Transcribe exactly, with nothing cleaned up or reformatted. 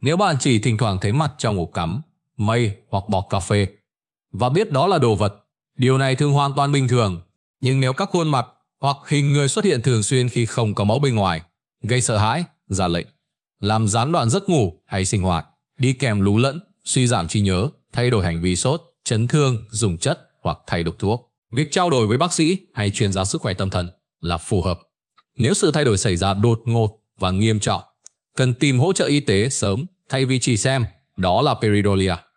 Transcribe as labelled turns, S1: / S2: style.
S1: Nếu bạn chỉ thỉnh thoảng thấy mặt trong ổ cắm, mây hoặc bọt cà phê và biết đó là đồ vật, điều này thường hoàn toàn bình thường. Nhưng nếu các khuôn mặt hoặc hình người xuất hiện thường xuyên khi không có máu bên ngoài, gây sợ hãi, ra lệnh, làm gián đoạn giấc ngủ hay sinh hoạt, đi kèm lú lẫn, suy giảm trí nhớ, thay đổi hành vi sốt, chấn thương, dùng chất hoặc thay đổi thuốc, việc trao đổi với bác sĩ hay chuyên gia sức khỏe tâm thần là phù hợp. Nếu sự thay đổi xảy ra đột ngột và nghiêm trọng, cần tìm hỗ trợ y tế sớm thay vì chỉ xem đó là pareidolia.